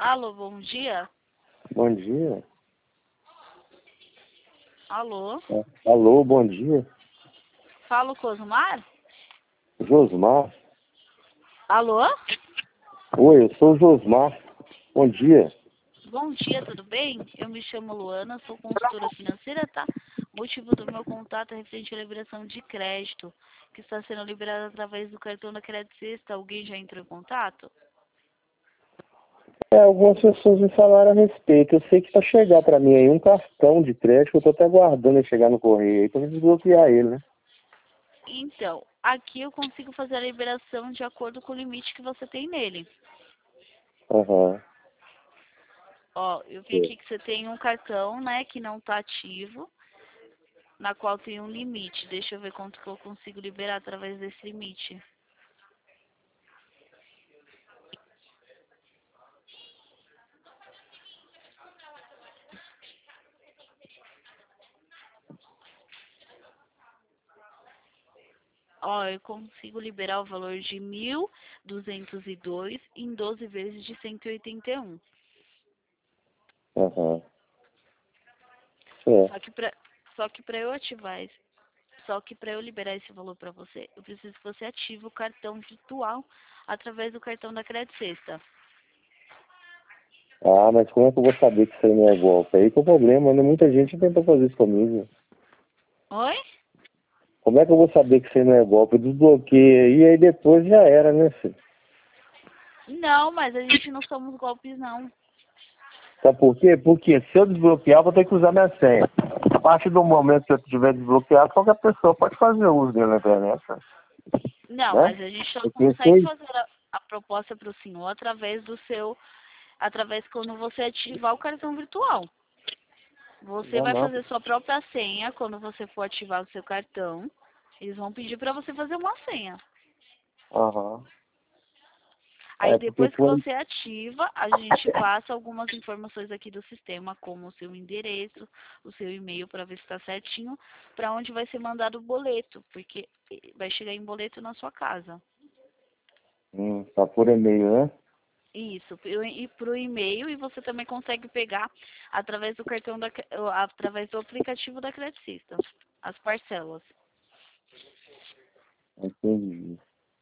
Alô, bom dia. Bom dia. Alô. Alô, bom dia. Falo com Osmar? Josmar? Alô? Oi, eu sou o Josmar. Bom dia. Bom dia, tudo bem? Eu me chamo Luana, sou consultora financeira, tá? O motivo do meu contato é referente à liberação de crédito, que está sendo liberado através do cartão da Crédito Sexta. Alguém já entrou em contato? Algumas pessoas me falaram a respeito. Eu sei que para chegar para mim aí um cartão de crédito, eu tô até aguardando ele chegar no correio aí para desbloquear ele, né? Então, aqui eu consigo fazer a liberação de acordo com o limite que você tem nele. Aham. Ó, eu vi aqui que você tem um cartão, né, que não está ativo, na qual tem um limite. Deixa eu ver quanto que eu consigo liberar através desse limite. Ó, eu consigo liberar o valor de 1.202 em 12 vezes de 181. Aham. Certo. Só que para eu ativar esse, só que para eu liberar esse valor para você, eu preciso que você ative o cartão virtual através do cartão da Crédito Sexta. Ah, mas como é que eu vou saber que isso aí não é golpe? Aí que é o problema, né? Muita gente tentou fazer isso comigo. Oi? Como é que eu vou saber que isso aí não é golpe? Eu desbloqueei e aí depois já era, né, filho? Não, mas a gente não somos golpes, não. Sabe por quê? Porque se eu desbloquear, eu vou ter que usar minha senha. A partir do momento que eu tiver desbloqueado, qualquer pessoa pode fazer uso dele na internet, Não, né? mas a gente só Porque consegue foi... fazer a proposta para o senhor através quando você ativar o cartão virtual. Você Não, vai não. fazer sua própria senha quando você for ativar o seu cartão. Eles vão pedir para você fazer uma senha. Aham. Aí Porque depois que foi... você ativa, a gente passa algumas informações aqui do sistema, como o seu endereço, o seu e-mail para ver se está certinho, para onde vai ser mandado o boleto, porque vai chegar em boleto na sua casa. Tá por e-mail, né? Isso, e para o e-mail, e você também consegue pegar através do através do aplicativo da Crédito System, as parcelas. Entendi.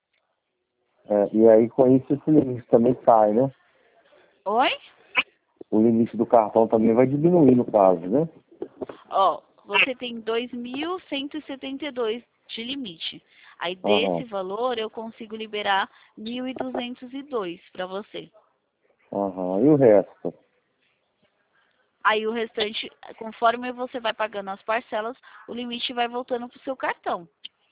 E aí com isso esse limite também cai, né? Oi? O limite do cartão também vai diminuir no caso, né? Ó, você tem 2.172 de limite. Aí desse Aham. valor eu consigo liberar 1.202 para você. Aham. E o resto? Aí o restante, conforme você vai pagando as parcelas, o limite vai voltando pro seu cartão.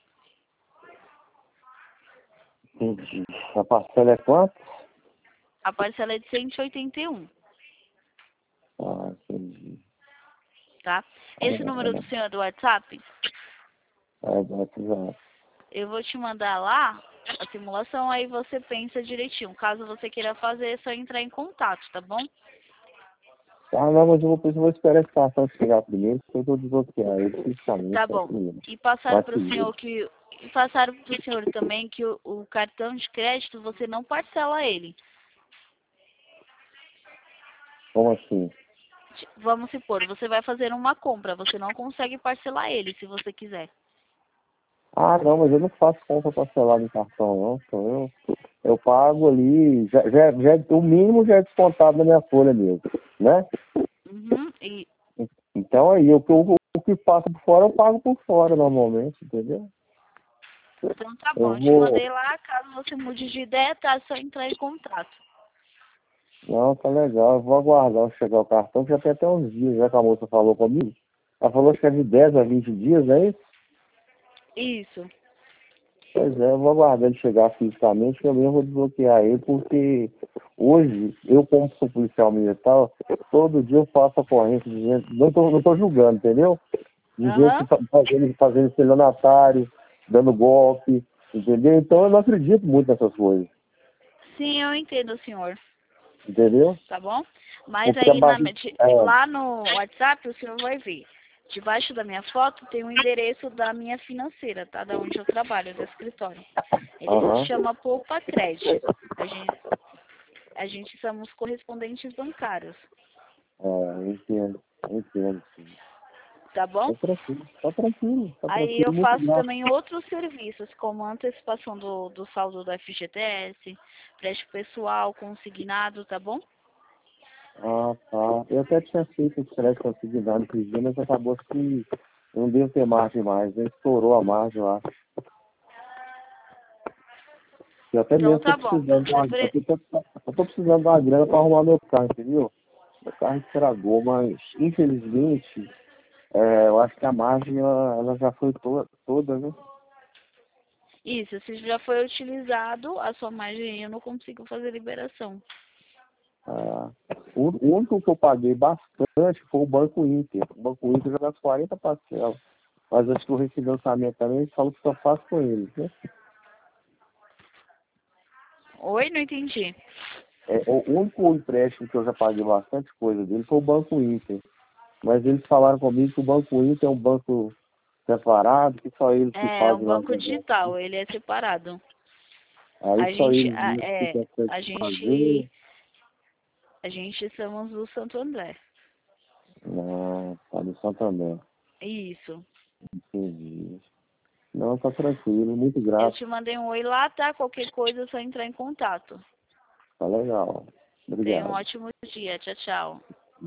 Entendi. A parcela é quanto? A parcela é de 181, Ah, entendi. tá? Esse número do senhor é do WhatsApp, WhatsApp. eu vou te mandar lá a simulação, aí você pensa direitinho. Caso você queira fazer, é só entrar em contato, tá bom? Ah, não, mas eu vou esperar esse cartão chegar primeiro, porque eu vou desbloquear ele fisicamente Tá bom. primeiro. E passaram Mas para o seguido. senhor que e passaram para o senhor também que o cartão de crédito você não parcela ele. Como assim? Vamos supor, você vai fazer uma compra, você não consegue parcelar ele se você quiser. Ah, não, mas eu não faço compra parcelada em cartão, não. Então eu pago ali, o mínimo já é descontado na minha folha mesmo, né? Uhum. E Então aí, o que passa por fora, eu pago por fora normalmente, entendeu? então tá bom, Eu eu te vou. mandei lá, caso você mude de ideia, tá? É só entrar em contato. Não, tá legal, eu vou aguardar chegar o cartão, que já tem até uns dias, já que a moça falou comigo. Ela falou que é de 10 a 20 dias, é isso? Isso. Pois é, eu vou aguardar ele chegar fisicamente, que eu mesmo vou desbloquear ele, porque hoje, eu como sou policial militar, todo dia eu faço ocorrência de gente, não tô julgando, entendeu? De gente Aham. fazendo estelionatário, dando golpe, entendeu? Então eu não acredito muito nessas coisas, Sim, eu entendo, senhor. entendeu? Tá bom? Mas Porque a aí barriga... lá no WhatsApp o senhor vai ver. Debaixo da minha foto tem o endereço da minha financeira, tá? Da onde eu trabalho, do escritório. Ele se Aham. chama Poupa Crédito. A gente, A gente somos correspondentes bancários, Eu entendo, sim. tá bom? Tá tranquilo, Aí eu muito faço grato. também outros serviços, como antecipação do saldo do FGTS, crédito pessoal, consignado, tá bom? Ah, tá. Eu até tinha feito esse crédito consignado esses dias, mas acabou que eu não devo ter margem mais, né? Estourou a margem lá. Eu até Então mesmo tô tá bom. precisando de uma, eu tô precisando de uma grana para arrumar meu carro, entendeu? Meu carro estragou, mas infelizmente eu acho que a margem ela já foi toda, né? Isso, se já foi utilizado, a sua margem eu não consigo fazer liberação. Ah, o único que eu paguei bastante foi o Banco Inter. O Banco Inter já dá as 40 parcelas. Mas acho que o refinanciamento também falo que só faço com eles, né? Oi, não entendi. O único empréstimo que eu já paguei bastante coisa dele foi o Banco Inter. Mas eles falaram comigo que o Banco Inter é um banco separado, que só eles que É um fazem lá o banco negócio. digital, ele é separado. Aí A só gente, eles mesmos que conseguem a gente, fazer. a gente somos do Santo André. Não, tá no Santander. Isso. Entendi. Não, tá tranquilo, muito Eu grato. te mandei um oi lá, tá? Qualquer coisa é só entrar em contato. Tá legal. Tenha um Obrigado. ótimo dia. Tchau, tchau.